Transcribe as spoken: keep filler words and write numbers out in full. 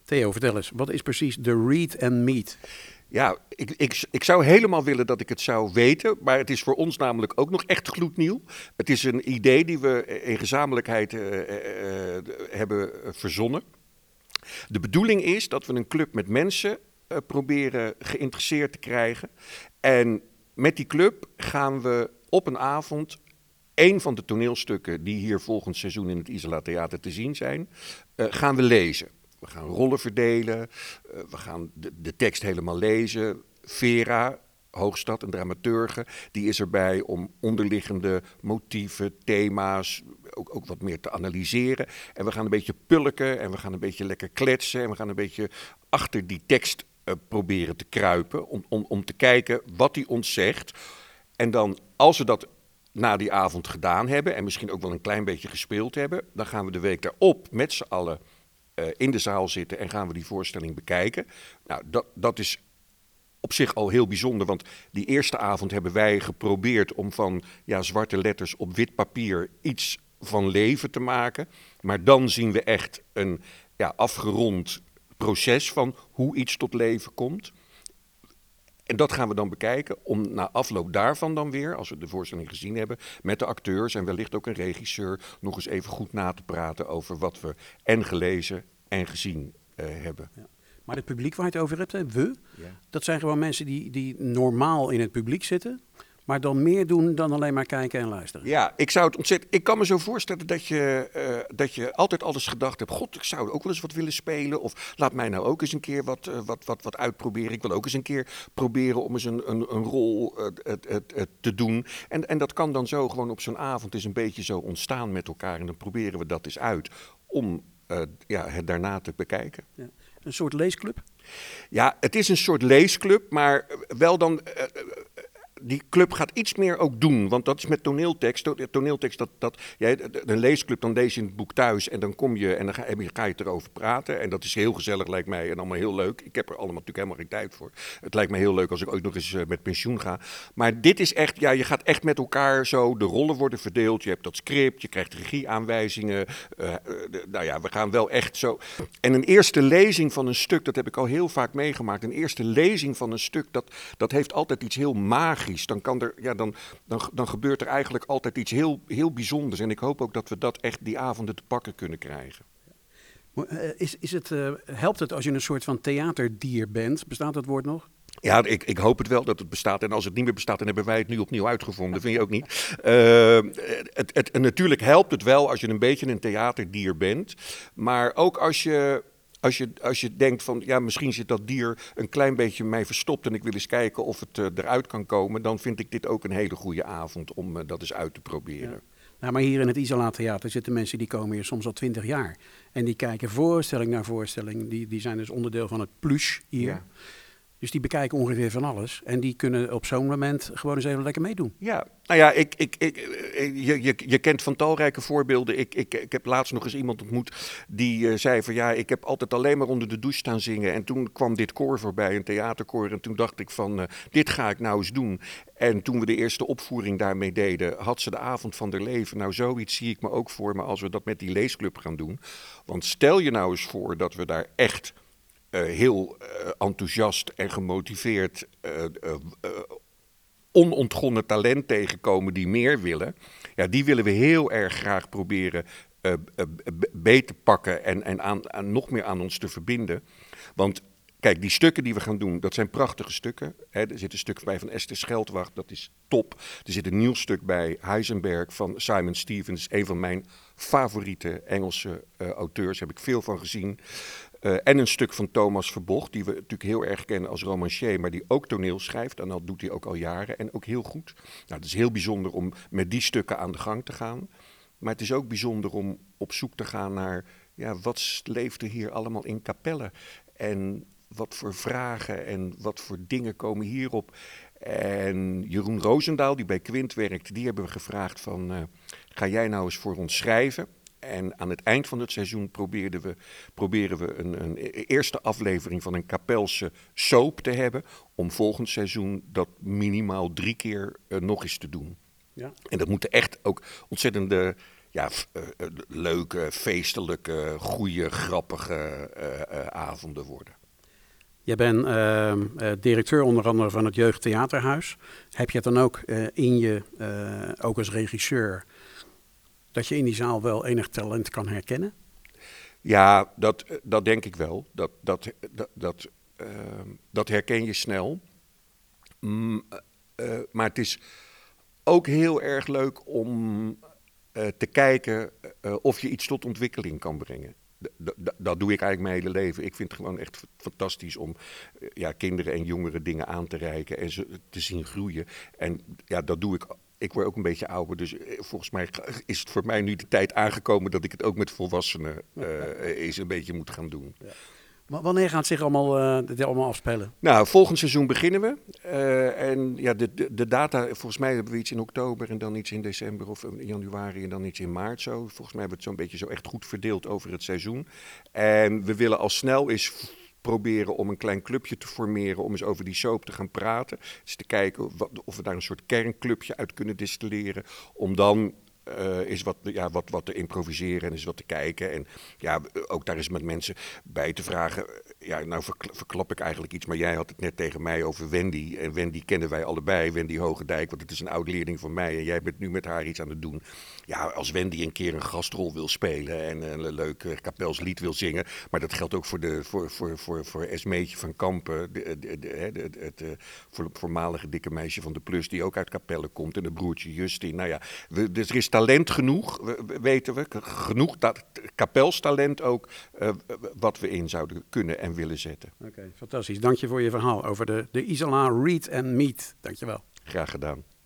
Theo, vertel eens, wat is precies de Read and Meet? Ja, ik, ik, ik zou helemaal willen dat ik het zou weten, maar het is voor ons namelijk ook nog echt gloednieuw. Het is een idee die we in gezamenlijkheid uh, uh, uh, hebben verzonnen. De bedoeling is dat we een club met mensen uh, proberen geïnteresseerd te krijgen. En met die club gaan we op een avond één van de toneelstukken die hier volgend seizoen in het Isola Theater te zien zijn, uh, gaan we lezen. We gaan rollen verdelen, uh, we gaan de, de tekst helemaal lezen. Vera Hoogstad, een dramaturge, die is erbij om onderliggende motieven, thema's, ook, ook wat meer te analyseren. En we gaan een beetje pulken en we gaan een beetje lekker kletsen en we gaan een beetje achter die tekst uh, proberen te kruipen om, om, om te kijken wat die ons zegt. En dan, als we dat na die avond gedaan hebben en misschien ook wel een klein beetje gespeeld hebben, dan gaan we de week daarop met z'n allen uh, in de zaal zitten en gaan we die voorstelling bekijken. Nou, dat, dat is op zich al heel bijzonder, want die eerste avond hebben wij geprobeerd om van ja, zwarte letters op wit papier iets van leven te maken. Maar dan zien we echt een ja, afgerond proces van hoe iets tot leven komt. En dat gaan we dan bekijken om na afloop daarvan dan weer, als we de voorstelling gezien hebben, met de acteurs en wellicht ook een regisseur, nog eens even goed na te praten over wat we en gelezen en gezien uh, hebben. Ja. Maar het publiek waar je het over hebt, hè, we, Ja. dat zijn gewoon mensen die, die normaal in het publiek zitten, maar dan meer doen dan alleen maar kijken en luisteren. Ja, ik zou het ontzettend. Ik kan me zo voorstellen dat je, uh, dat je altijd alles gedacht hebt. God, ik zou ook wel eens wat willen spelen. Of laat mij nou ook eens een keer wat, uh, wat, wat, wat uitproberen. Ik wil ook eens een keer proberen om eens een, een, een rol uh, uh, uh, uh, te doen. En, en dat kan dan zo gewoon op zo'n avond eens een beetje zo ontstaan met elkaar. En dan proberen we dat eens uit om uh, ja, het daarna te bekijken. Ja. Een soort leesclub? Ja, het is een soort leesclub, maar wel dan. Uh, Die club gaat iets meer ook doen, want dat is met toneeltekst. Toneeltekst, dat, dat, ja, een leesclub, dan lees je in het boek thuis en dan kom je en dan ga, ga je het erover praten. En dat is heel gezellig, lijkt mij, en allemaal heel leuk. Ik heb er allemaal natuurlijk helemaal geen tijd voor. Het lijkt me heel leuk als ik ooit nog eens uh, met pensioen ga. Maar dit is echt, ja, je gaat echt met elkaar zo, de rollen worden verdeeld. Je hebt dat script, je krijgt regieaanwijzingen. Uh, uh, nou ja, we gaan wel echt zo. En een eerste lezing van een stuk, dat heb ik al heel vaak meegemaakt. Een eerste lezing van een stuk, dat, dat heeft altijd iets heel magisch. Dan, kan er, ja, dan, dan, dan gebeurt er eigenlijk altijd iets heel, heel bijzonders. En ik hoop ook dat we dat echt die avonden te pakken kunnen krijgen. Is, is het, uh, helpt het als je een soort van theaterdier bent? Bestaat dat woord nog? Ja, ik, ik hoop het wel dat het bestaat. En als het niet meer bestaat, dan hebben wij het nu opnieuw uitgevonden. Vind je ook niet? Uh, het, het, en natuurlijk helpt het wel als je een beetje een theaterdier bent. Maar ook als je... Als je, als je denkt van, ja, misschien zit dat dier een klein beetje mij verstopt en ik wil eens kijken of het uh, eruit kan komen, dan vind ik dit ook een hele goede avond om uh, dat eens uit te proberen. Ja. Nou, maar hier in het Isola Theater zitten mensen die komen hier soms al twintig jaar. En die kijken voorstelling naar voorstelling. Die, die zijn dus onderdeel van het plush hier. Ja. Dus die bekijken ongeveer van alles. En die kunnen op zo'n moment gewoon eens even lekker meedoen. Ja, nou ja, ik, ik, ik, je, je, je kent van talrijke voorbeelden. Ik, ik, ik heb laatst nog eens iemand ontmoet die uh, zei van ja, ik heb altijd alleen maar onder de douche staan zingen. En toen kwam dit koor voorbij, een theaterkoor. En toen dacht ik van, uh, dit ga ik nou eens doen. En toen we de eerste opvoering daarmee deden, had ze de avond van haar leven. Nou, zoiets zie ik me ook voor me als we dat met die leesclub gaan doen. Want stel je nou eens voor dat we daar echt Uh, heel uh, enthousiast en gemotiveerd uh, uh, uh, onontgonnen talent tegenkomen die meer willen. Ja, die willen we heel erg graag proberen uh, uh, beet te pakken en, en aan, aan, nog meer aan ons te verbinden. Want kijk, die stukken die we gaan doen, dat zijn prachtige stukken. Hè, er zit een stuk bij van Esther Scheldwacht, dat is top. Er zit een nieuw stuk bij Heisenberg van Simon Stevens, een van mijn favoriete Engelse uh, auteurs, heb ik veel van gezien. Uh, en een stuk van Thomas Verbocht, die we natuurlijk heel erg kennen als romancier, maar die ook toneel schrijft. En dat doet hij ook al jaren en ook heel goed. Nou, het is heel bijzonder om met die stukken aan de gang te gaan. Maar het is ook bijzonder om op zoek te gaan naar, ja, wat leeft er hier allemaal in Capelle? En wat voor vragen en wat voor dingen komen hierop? En Jeroen Roosendaal, die bij Quint werkt, die hebben we gevraagd van, uh, ga jij nou eens voor ons schrijven? En aan het eind van het seizoen probeerden we, proberen we een, een eerste aflevering van een Kapelse soap te hebben, om volgend seizoen dat minimaal drie keer uh, nog eens te doen. Ja. En dat moeten echt ook ontzettende ja, f- uh, uh, leuke, feestelijke, goede, grappige uh, uh, avonden worden. Je bent uh, uh, directeur onder andere van het Jeugdtheaterhuis. Heb je het dan ook uh, in je, uh, ook als regisseur, dat je in die zaal wel enig talent kan herkennen? Ja, dat, dat denk ik wel. Dat, dat, dat, dat, uh, dat herken je snel. Mm, uh, maar het is ook heel erg leuk om uh, te kijken uh, of je iets tot ontwikkeling kan brengen. D- d- dat doe ik eigenlijk mijn hele leven. Ik vind het gewoon echt fantastisch om uh, ja, kinderen en jongeren dingen aan te reiken en ze te zien groeien. En ja, dat doe ik. Ik word ook een beetje ouder, dus volgens mij is het voor mij nu de tijd aangekomen dat ik het ook met volwassenen uh, eens een beetje moet gaan doen. Ja. Maar wanneer gaat het zich allemaal, uh, dit allemaal afspelen? Nou, volgend seizoen beginnen we. Uh, en ja, de, de, de data, volgens mij hebben we iets in oktober en dan iets in december of in januari en dan iets in maart zo. Volgens mij hebben we het zo'n beetje zo echt goed verdeeld over het seizoen. En we willen al snel eens proberen om een klein clubje te formeren, om eens over die soap te gaan praten. Dus te kijken wat, of we daar een soort kernclubje uit kunnen distilleren, om dan uh, eens wat, ja, wat, wat te improviseren en eens wat te kijken. En ja, ook daar eens met mensen bij te vragen. Ja, nou verkla- verklap ik eigenlijk iets, maar jij had het net tegen mij over Wendy. En Wendy kennen wij allebei, Wendy Hogendijk, want het is een oud-leerling van mij. En jij bent nu met haar iets aan het doen. Ja, als Wendy een keer een gastrol wil spelen en een leuk uh, kapels lied wil zingen. Maar dat geldt ook voor, de, voor, voor, voor, voor Esmeetje van Kampen, de, de, de, de, de, het uh, voor, voormalige dikke meisje van de Plus, die ook uit Capelle komt. En de broertje Justin. Nou ja, we, dus er is talent genoeg, we, weten we. Genoeg dat, kapelstalent ook, uh, wat we in zouden kunnen en willen zetten. Oké, okay, fantastisch. Dank je voor je verhaal over de, de Isola Read and Meet. Dank je wel. Graag gedaan.